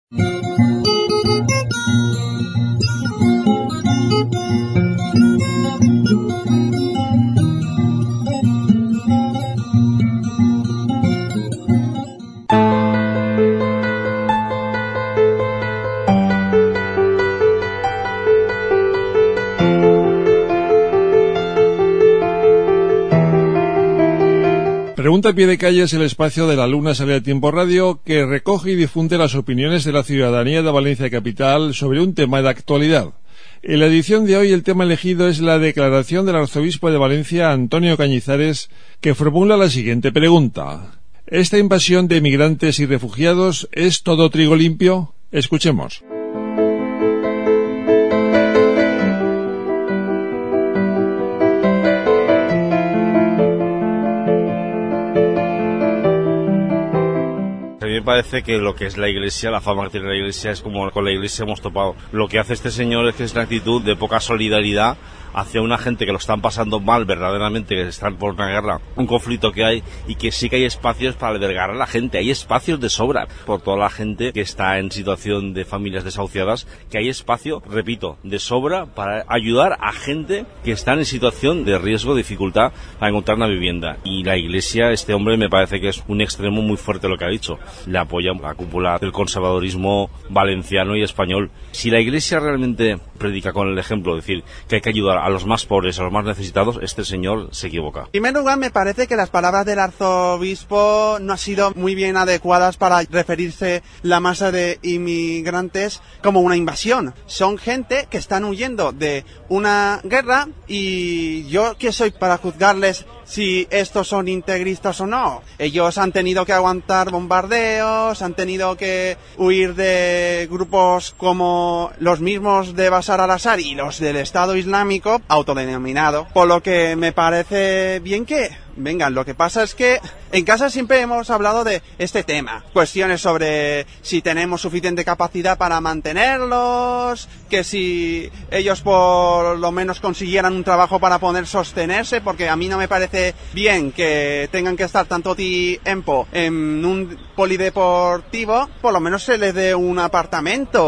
Pregunta a pie de calle es el espacio de la Luna Sale al Tiempo Radio que recoge y difunde las opiniones de la ciudadanía de Valencia Capital sobre un tema de actualidad. En la edición de hoy el tema elegido es la declaración del arzobispo de Valencia, Antonio Cañizares, que formula la siguiente pregunta. ¿Esta invasión de migrantes y refugiados es todo trigo limpio? Escuchemos. A mí me parece que lo que es la Iglesia, la fama que tiene la Iglesia, es como con la Iglesia hemos topado. Lo que hace este señor es que es una actitud de poca solidaridad hacia una gente que lo están pasando mal verdaderamente, que están por una guerra, un conflicto que hay, y que sí que hay espacios para albergar a la gente, hay espacios de sobra por toda la gente que está en situación de familias desahuciadas, que hay espacio, repito, de sobra para ayudar a gente que está en situación de riesgo, dificultad para encontrar una vivienda. Y la Iglesia, este hombre me parece que es un extremo muy fuerte lo que ha dicho, le apoya la cúpula del conservadorismo valenciano y español. Si la Iglesia realmente predica con el ejemplo, es decir, que hay que ayudar a los más pobres, a los más necesitados, este señor se equivoca. En primer lugar, me parece que las palabras del arzobispo no han sido muy bien adecuadas para referirse la masa de inmigrantes como una invasión. Son gente que están huyendo de una guerra y yo, ¿qué soy para juzgarles si estos son integristas o no? Ellos han tenido que aguantar bombardeos, han tenido que huir de grupos como los mismos de Bashar al-Assad y los del Estado Islámico, autodenominado, por lo que me parece bien que vengan. Lo que pasa es que en casa siempre hemos hablado de este tema, cuestiones sobre si tenemos suficiente capacidad para mantenerlos, que si ellos por lo menos consiguieran un trabajo para poder sostenerse, porque a mí no me parece bien que tengan que estar tanto tiempo en un polideportivo, por lo menos se les dé un apartamento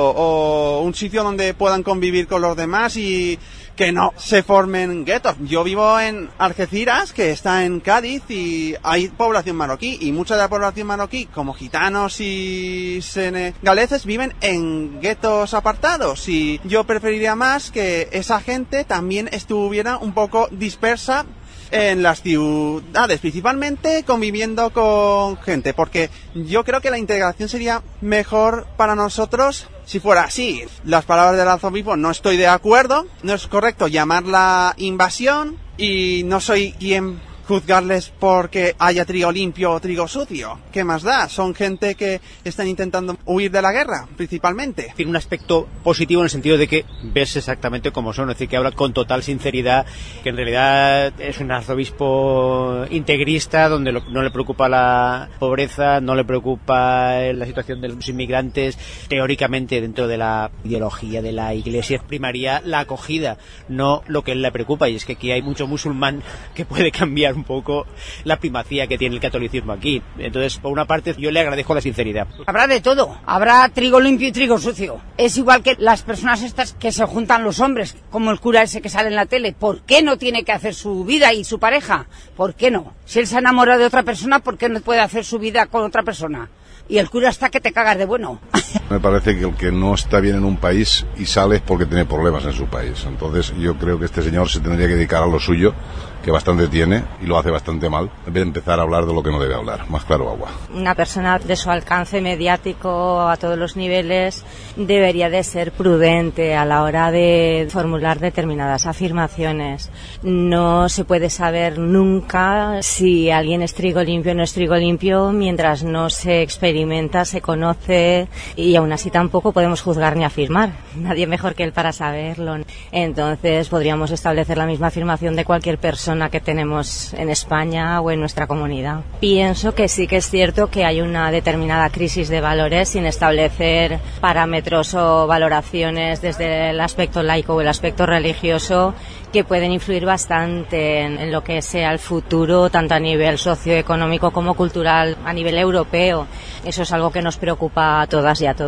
o un sitio donde puedan convivir con los demás y que no se formen guetos. Yo vivo en Algeciras, que está en Cádiz, y hay población marroquí, y mucha de la población marroquí, como gitanos y senegaleses, viven en guetos apartados, y yo preferiría más que esa gente también estuviera un poco dispersa en las ciudades, principalmente conviviendo con gente, porque yo creo que la integración sería mejor para nosotros si fuera así. Las palabras del arzobispo no estoy de acuerdo, no es correcto llamarla invasión y no soy quien juzgarles porque haya trigo limpio o trigo sucio. ¿Qué más da? Son gente que están intentando huir de la guerra, principalmente. Tiene un aspecto positivo en el sentido de que ves exactamente cómo son, es decir, que habla con total sinceridad, que en realidad es un arzobispo integrista, donde no le preocupa la pobreza, no le preocupa la situación de los inmigrantes. Teóricamente, dentro de la ideología de la Iglesia, primaría la acogida, no lo que él le preocupa, y es que aquí hay mucho musulmán que puede cambiar un poco la primacía que tiene el catolicismo aquí. Entonces, por una parte, yo le agradezco la sinceridad. Habrá de todo, habrá trigo limpio y trigo sucio. Es igual que las personas estas que se juntan los hombres, como el cura ese que sale en la tele. ¿Por qué no tiene que hacer su vida y su pareja? ¿Por qué no? Si él se ha enamorado de otra persona, ¿por qué no puede hacer su vida con otra persona? Y el cura está que te cagas de bueno. Me parece que el que no está bien en un país y sale es porque tiene problemas en su país. Entonces yo creo que este señor se tendría que dedicar a lo suyo, que bastante tiene, y lo hace bastante mal, en vez de empezar a hablar de lo que no debe hablar. Más claro agua. Una persona de su alcance mediático a todos los niveles debería de ser prudente a la hora de formular determinadas afirmaciones. No se puede saber nunca si alguien es trigo limpio o no es trigo limpio mientras no se experimenta, se conoce, y aún así tampoco podemos juzgar ni afirmar. Nadie mejor que él para saberlo. Entonces podríamos establecer la misma afirmación de cualquier persona que tenemos en España o en nuestra comunidad. Pienso que sí que es cierto que hay una determinada crisis de valores sin establecer parámetros o valoraciones desde el aspecto laico o el aspecto religioso que pueden influir bastante en lo que sea el futuro, tanto a nivel socioeconómico como cultural, a nivel europeo. Eso es algo que nos preocupa a todas y a todos.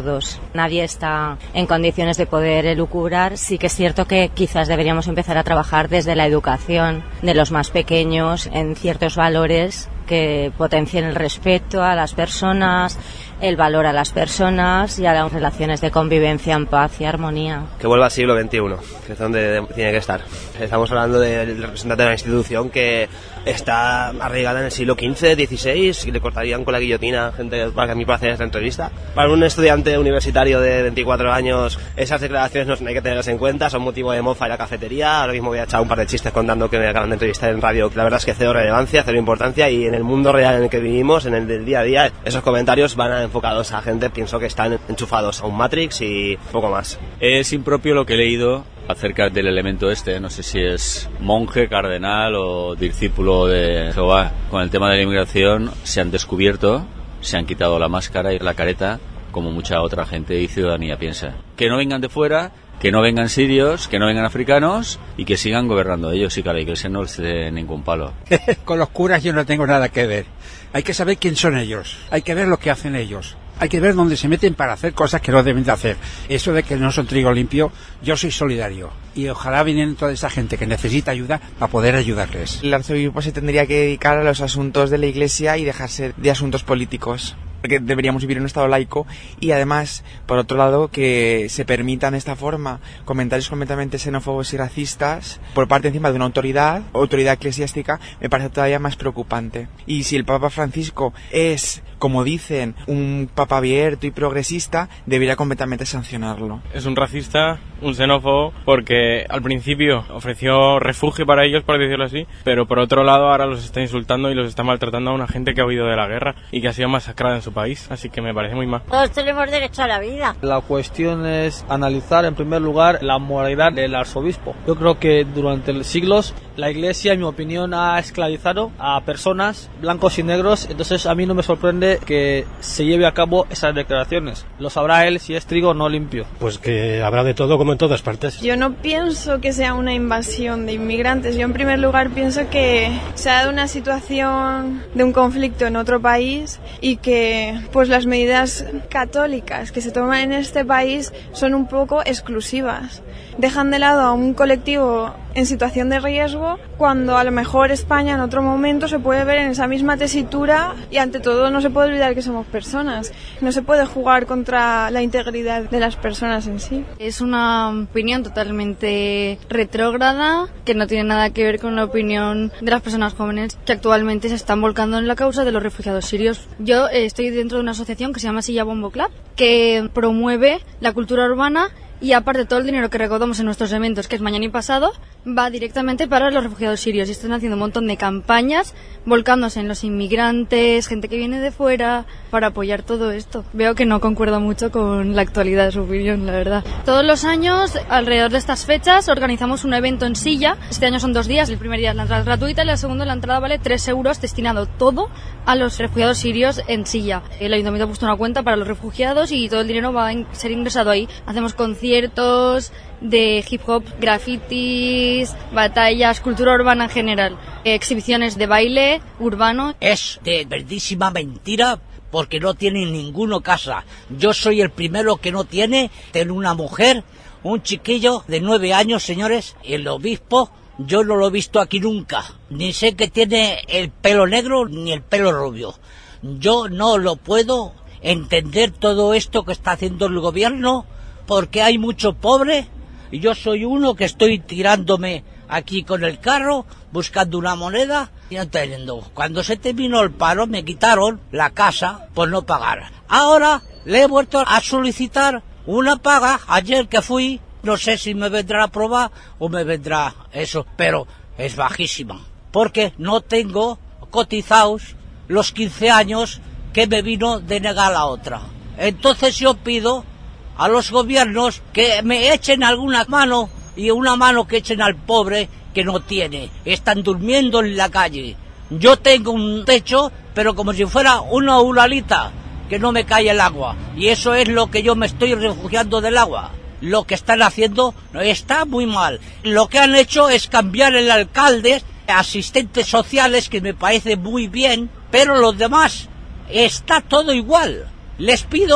todos. Nadie está en condiciones de poder elucubrar. Sí que es cierto que quizás deberíamos empezar a trabajar desde la educación de los más pequeños en ciertos valores que potencien el respeto a las personas, el valor a las personas y a las relaciones de convivencia en paz y armonía. Que vuelva al siglo XXI, que es donde tiene que estar. Estamos hablando del representante de una institución que está arraigada en el siglo XV, XVI, y le cortarían con la guillotina a gente para que a mí para hacer esta entrevista. Para un estudiante universitario de 24 años, esas declaraciones no hay que tenerlas en cuenta, son motivo de mofa en la cafetería. Ahora mismo voy a echar un par de chistes contando que me acaban de entrevistar en radio. La verdad es que cero relevancia, cero importancia, y en el mundo real en el que vivimos, en el del día a día, esos comentarios van enfocados a gente, pienso que están enchufados a un Matrix y poco más. Es impropio lo que he leído acerca del elemento no sé si es monje, cardenal o discípulo de Jehová. Con el tema de la inmigración se han descubierto, se han quitado la máscara y la careta, como mucha otra gente y ciudadanía piensa. Que no vengan de fuera, que no vengan sirios, que no vengan africanos y que sigan gobernando ellos, y que a la iglesia no les dé ningún palo. Con los curas yo no tengo nada que ver. Hay que saber quién son ellos, hay que ver lo que hacen ellos. Hay que ver dónde se meten para hacer cosas que no deben de hacer. Eso de que no son trigo limpio, yo soy solidario. Y ojalá vinieran toda esa gente que necesita ayuda para poder ayudarles. El arzobispo se tendría que dedicar a los asuntos de la Iglesia y dejarse de asuntos políticos. Porque deberíamos vivir en un estado laico, y además, por otro lado, que se permitan de esta forma comentarios completamente xenófobos y racistas por parte encima de una autoridad eclesiástica, me parece todavía más preocupante. Y si el Papa Francisco es, como dicen, un papa abierto y progresista, debería completamente sancionarlo. Es un racista, un xenófobo, porque al principio ofreció refugio para ellos, por decirlo así, pero por otro lado ahora los está insultando y los está maltratando a una gente que ha huido de la guerra y que ha sido masacrada en su país, así que me parece muy mal. Todos tenemos derecho a la vida. La cuestión es analizar en primer lugar la moralidad del arzobispo. Yo creo que durante los siglos la Iglesia, en mi opinión, ha esclavizado a personas blancos y negros, entonces a mí no me sorprende que se lleve a cabo esas declaraciones. Lo sabrá él si es trigo o no limpio. Pues que habrá de todo como en todas partes. Yo no pienso que sea una invasión de inmigrantes. Yo en primer lugar pienso que se ha dado una situación de un conflicto en otro país y que pues las medidas católicas que se toman en este país son un poco exclusivas. Dejan de lado a un colectivo en situación de riesgo cuando a lo mejor España en otro momento se puede ver en esa misma tesitura, y ante todo no se puede olvidar que somos personas. No se puede jugar contra la integridad de las personas en sí. Es una opinión totalmente retrógrada que no tiene nada que ver con la opinión de las personas jóvenes que actualmente se están volcando en la causa de los refugiados sirios. Yo estoy dentro de una asociación que se llama Silla Bombo Club, que promueve la cultura urbana, y aparte todo el dinero que recaudamos en nuestros eventos, que es mañana y pasado, va directamente para los refugiados sirios, y están haciendo un montón de campañas volcándose en los inmigrantes, gente que viene de fuera, para apoyar todo esto. Veo que no concuerda mucho con la actualidad de su opinión, la verdad. Todos los años, alrededor de estas fechas, organizamos un evento en Silla. Este año son 2 días, el primer día es la entrada gratuita y el segundo la entrada vale 3 euros, destinado todo a los refugiados sirios en Silla. El ayuntamiento ha puesto una cuenta para los refugiados y todo el dinero va a ser ingresado ahí. Hacemos conciertos de hip hop, grafitis, batallas, cultura urbana en general, exhibiciones de baile urbano. Es de verdísima mentira, porque no tienen ninguno casa. Yo soy el primero que no tiene una mujer, un chiquillo de 9 años, señores, y el obispo yo no lo he visto aquí nunca. Ni sé que tiene el pelo negro ni el pelo rubio. Yo no lo puedo entender todo esto que está haciendo el gobierno, porque hay mucho pobre, y yo soy uno que estoy tirándome aquí con el carro, buscando una moneda y no teniendo. Cuando se terminó el paro me quitaron la casa por no pagar. Ahora le he vuelto a solicitar una paga, ayer que fui, no sé si me vendrá a probar o me vendrá eso, pero es bajísima, porque no tengo cotizados los 15 años que me vino de negar la otra. Entonces yo pido a los gobiernos que me echen alguna mano, y una mano que echen al pobre que no tiene. Están durmiendo en la calle. Yo tengo un techo, pero como si fuera una uralita, que no me cae el agua. Y eso es lo que yo me estoy refugiando del agua. Lo que están haciendo está muy mal. Lo que han hecho es cambiar el alcalde, asistentes sociales, que me parece muy bien, pero los demás está todo igual. Les pido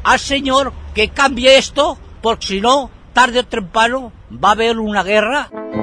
al señor que cambie esto, porque si no, tarde o temprano va a haber una guerra.